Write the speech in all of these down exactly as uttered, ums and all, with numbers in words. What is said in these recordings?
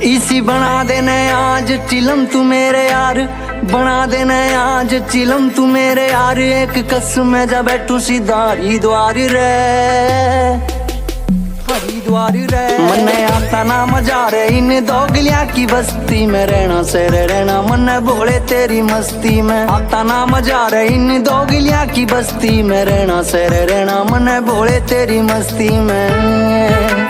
इसी बना देने आज चिलम तू मेरे यार, बना देने आज चिलम तू मेरे यार। एक कसम है जब बैठू सीधा हरिद्वार रे, हरिद्वार रे। मन्ने आता ना मजा रे इन दोगलिया की बस्ती में रहना से रहना, मन्ने बोले तेरी मस्ती में। आता ना मजा रे इन दोगलिया की बस्ती में रहना से रहना, मन्ने बोले तेरी मस्ती में।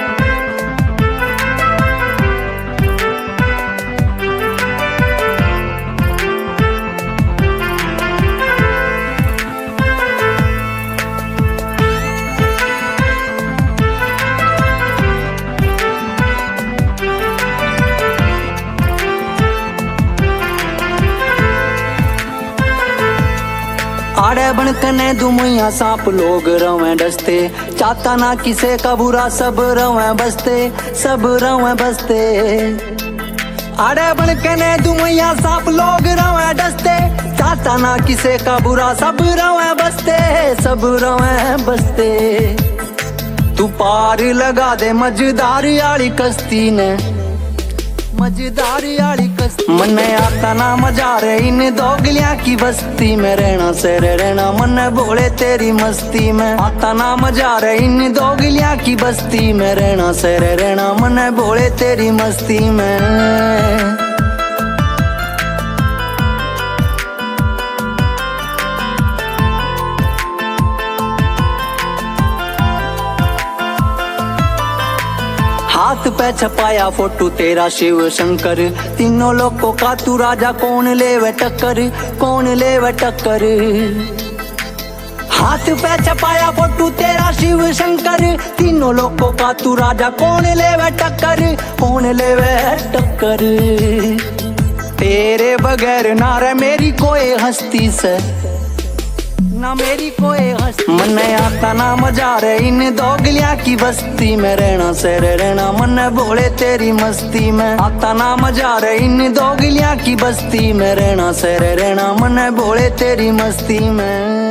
आड़े बनकने दुमुया सांप लोग रवे डसते, चाहता ना किसे का बुरा सब रवे बसते, सब रवे बसते। आड़े बनकने दुमुया सांप लोग रवे डसते, चाहता ना किसे का बुरा सब रवे बसते, सब रवे बसते। तू पार लगा दे मजेदारी आली कश्ती ने, मजेदारी आली कश्ती। मन्ने आता ना मजा रे इन दोगलिया की बस्ती में रहना से रहना, मन्ने बोले तेरी मस्ती में। आता ना मजा रे इन दोगलिया की बस्ती में रहना से रहना, मन्ने बोले तेरी मस्ती में। हाथ पे छपाया फोटो तेरा शिव शंकर, तीनों लोगों का तू राजा कौन लेवे टक्कर, कौन लेवे टक्कर। हाथ पे छपाया फोटो तेरा शिव शंकर, तीनों लोगों का तू राजा कौन लेवे टक्कर, कौन लेवे टक्कर। तेरे बगैर ना रे मेरी कोई हस्ती से, ना मेरी कोई हस्ती। मन्ने आता ना मजा रे इन दोगलिया की बस्ती में रहना से रहना, मन्ने बोले तेरी मस्ती में। आता ना मजा रे इन दोगलिया की बस्ती में रहना से रहना, मन्ने बोले तेरी मस्ती में।